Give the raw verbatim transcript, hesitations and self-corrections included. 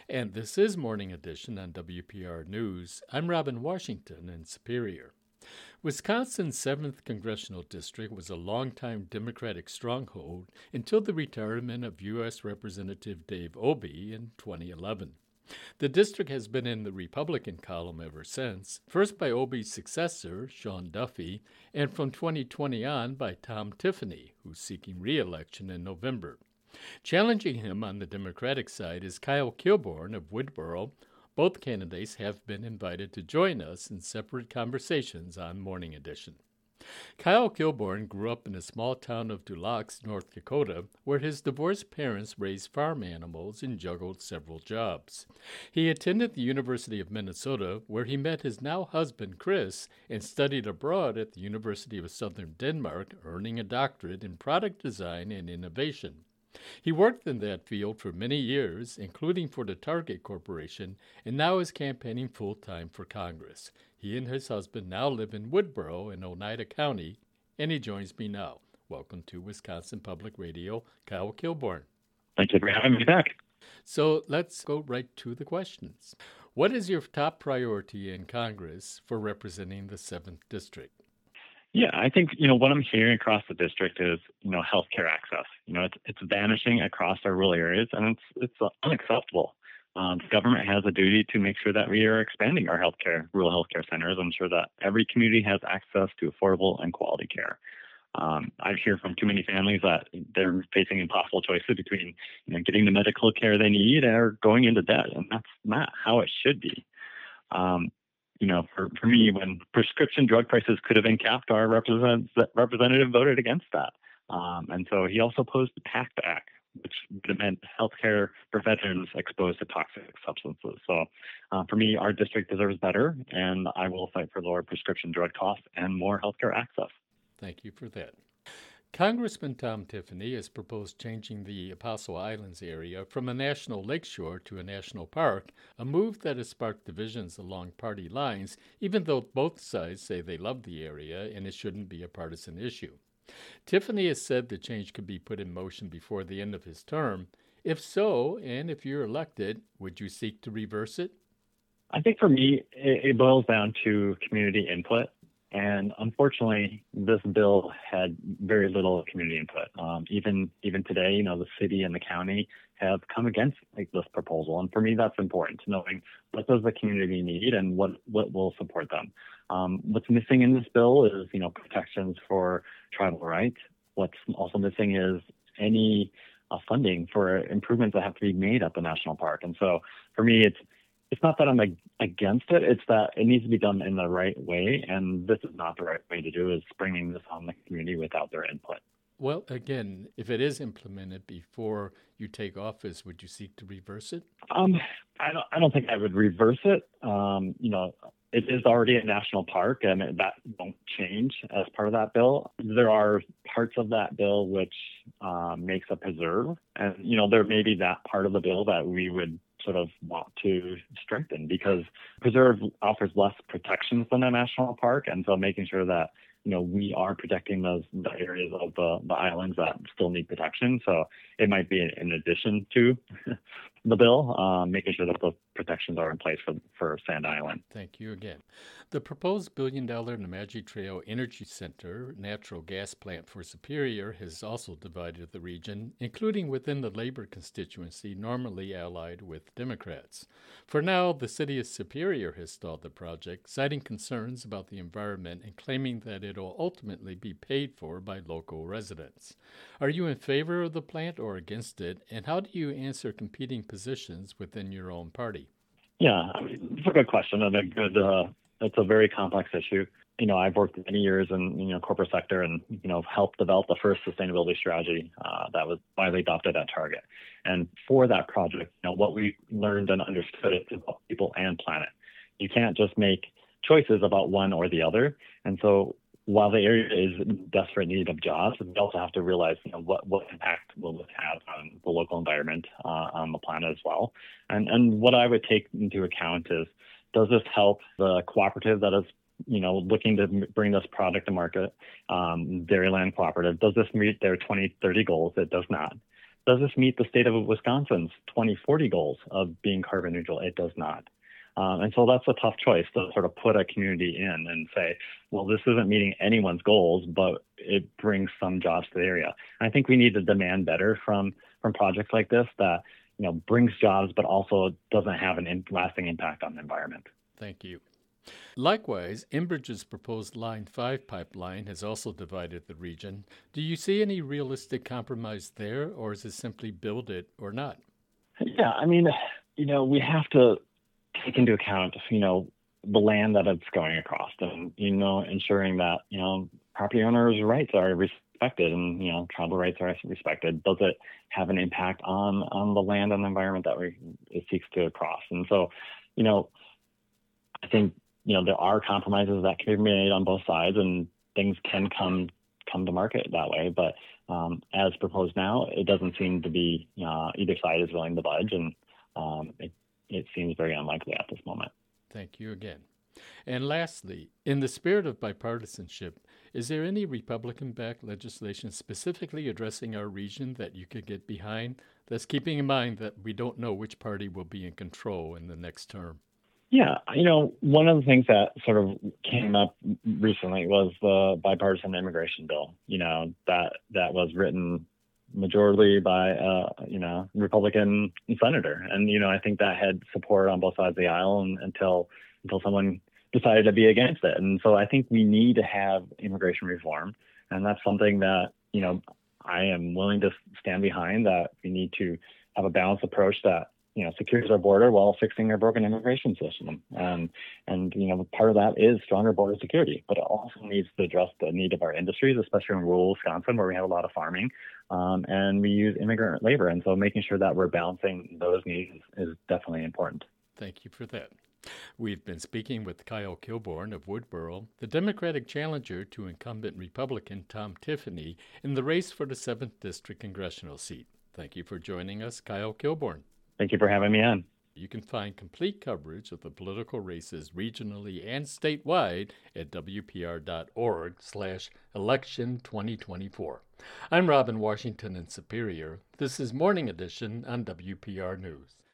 And this is Morning Edition on W P R News. I'm Robin Washington in Superior. Wisconsin's seventh Congressional District was a longtime Democratic stronghold until the retirement of U S. Representative Dave Obey in twenty eleven. The district has been in the Republican column ever since, first by Obey's successor, Sean Duffy, and from twenty twenty on by Tom Tiffany, who's seeking re-election in November. Challenging him on the Democratic side is Kyle Kilborn of Woodboro. Both candidates have been invited to join us in separate conversations on Morning Edition. Kyle Kilborn grew up in the small town of Du Lac, North Dakota, where his divorced parents raised farm animals and juggled several jobs. He attended the University of Minnesota, where he met his now husband, Chris, and studied abroad at the University of Southern Denmark, earning a doctorate in product design and innovation. He worked in that field for many years, including for the Target Corporation, and now is campaigning full-time for Congress. He and his husband now live in Woodboro in Oneida County, and he joins me now. Welcome to Wisconsin Public Radio, Kyle Kilborn. Thank you for having me back. So let's go right to the questions. What is your top priority in Congress for representing the seventh District? Yeah, I think, you know, what I'm hearing across the district is, you know, healthcare access. You know, it's it's vanishing across our rural areas, and it's it's unacceptable. Um, the government has a duty to make sure that we are expanding our healthcare, rural healthcare centers, and ensure that every community has access to affordable and quality care. Um, I hear from too many families that they're facing impossible choices between, you know, getting the medical care they need or going into debt, and that's not how it should be. Um, You know, for, for me, when prescription drug prices could have been capped, our represent, representative voted against that. Um, and so he also opposed the PACT Act, which would have meant health care for veterans exposed to toxic substances. So uh, for me, our district deserves better, and I will fight for lower prescription drug costs and more healthcare access. Thank you for that. Congressman Tom Tiffany has proposed changing the Apostle Islands area from a national lakeshore to a national park, a move that has sparked divisions along party lines, even though both sides say they love the area and it shouldn't be a partisan issue. Tiffany has said the change could be put in motion before the end of his term. If so, and if you're elected, would you seek to reverse it? I think for me, it, it boils down to community input. And unfortunately, this bill had very little community input. Um, even even today, you know, the city and the county have come against like, this proposal. And for me, that's important, knowing what does the community need and what, what will support them. Um, what's missing in this bill is, you know, protections for tribal rights. What's also missing is any uh, funding for improvements that have to be made at the national park. And so for me, it's It's not that I'm against it, it's that it needs to be done in the right way, and this is not the right way to do, is bringing this on the community without their input. Well, again, if it is implemented before you take office, would you seek to reverse it? Um, I don't, I don't think I would reverse it. Um, you know, it is already a national park, and that won't change as part of that bill. There are parts of that bill which uh, makes a preserve, and, you know, there may be that part of the bill that we would sort of want to strengthen, because preserve offers less protections than a national park, and so making sure that, you know, we are protecting those the areas of the, the islands that still need protection. So it might be in addition to the bill, um, making sure that those protections are in place for for Sand Island. Thank you again. The proposed billion-dollar Nemadji Trail Energy Center natural gas plant for Superior has also divided the region, including within the labor constituency normally allied with Democrats. For now, the city of Superior has stalled the project, citing concerns about the environment and claiming that it will ultimately be paid for by local residents. Are you in favor of the plant or against it, and how do you answer competing positions within your own party? Yeah, I mean, it's a good question and a good. Uh, it's a very complex issue. You know, I've worked many years in you know corporate sector and you know helped develop the first sustainability strategy uh, that was widely adopted at Target. And for that project, you know, what we learned and understood is about people and planet. You can't just make choices about one or the other. And so, while the area is in desperate need of jobs, we also have to realize, you know, what, what impact will this have on the local environment, uh, on the planet as well. And and what I would take into account is, does this help the cooperative that is, you know, looking to bring this product to market, um, Dairyland Cooperative? Does this meet their twenty thirty goals? It does not. Does this meet the state of Wisconsin's twenty forty goals of being carbon neutral? It does not. Um, and so that's a tough choice to sort of put a community in and say, well, this isn't meeting anyone's goals, but it brings some jobs to the area. And I think we need to demand better from from projects like this that, you know, brings jobs, but also doesn't have an in- lasting impact on the environment. Thank you. Likewise, Enbridge's proposed Line five pipeline has also divided the region. Do you see any realistic compromise there, or is it simply build it or not? Yeah, I mean, you know, we have to take into account, you know, the land that it's going across and, you know, ensuring that, you know, property owners' rights are respected and, you know, tribal rights are respected. Does it have an impact on, on the land and the environment that we, it seeks to cross? And so, you know, I think, you know, there are compromises that can be made on both sides and things can come come to market that way. But um, as proposed now, it doesn't seem to be, uh, either side is willing to budge. And um, it, it seems very unlikely at this moment. Thank you again. And lastly, in the spirit of bipartisanship, is there any Republican-backed legislation specifically addressing our region that you could get behind? That's keeping in mind that we don't know which party will be in control in the next term. Yeah, you know, one of the things that sort of came up recently was the bipartisan immigration bill, you know, that that was written majority by, uh, you know, Republican senator. And, you know, I think that had support on both sides of the aisle and, until until someone decided to be against it. And so I think we need to have immigration reform. And that's something that, you know, I am willing to stand behind, that we need to have a balanced approach that, you know, secures our border while fixing our broken immigration system. Um, and, you know, part of that is stronger border security, but it also needs to address the need of our industries, especially in rural Wisconsin, where we have a lot of farming, um, and we use immigrant labor. And so making sure that we're balancing those needs is definitely important. Thank you for that. We've been speaking with Kyle Kilborn of Woodboro, the Democratic challenger to incumbent Republican Tom Tiffany in the race for the seventh District congressional seat. Thank you for joining us, Kyle Kilborn. Thank you for having me on. You can find complete coverage of the political races regionally and statewide at W P R dot org slash election twenty twenty-four. I'm Robin Washington in Superior. This is Morning Edition on W P R News.